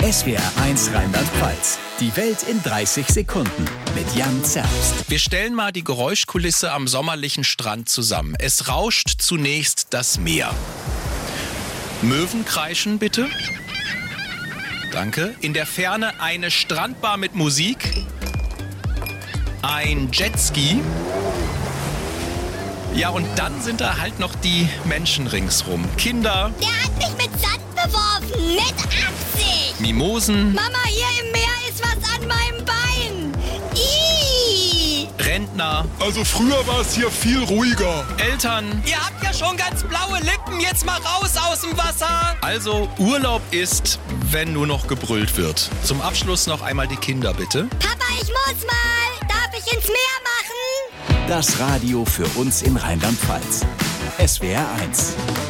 SWR1 Rheinland-Pfalz. Die Welt in 30 Sekunden mit Jan Zerbst. Wir stellen mal die Geräuschkulisse am sommerlichen Strand zusammen. Es rauscht zunächst das Meer. Möwen kreischen bitte. Danke. In der Ferne eine Strandbar mit Musik. Ein Jetski. Ja, und dann sind da halt noch die Menschen ringsrum. Kinder. Der hat mich mit Sand beworfen, mit Absicht. Mimosen. Mama, hier im Meer ist was an meinem Bein. Ih. Rentner. Also früher war es hier viel ruhiger. Eltern. Ihr habt ja schon ganz blaue Lippen, jetzt mal raus aus dem Wasser. Also Urlaub ist, wenn nur noch gebrüllt wird. Zum Abschluss noch einmal die Kinder bitte. Papa, ich muss mal. Darf ich ins Meer machen? Das Radio für uns in Rheinland-Pfalz. SWR1.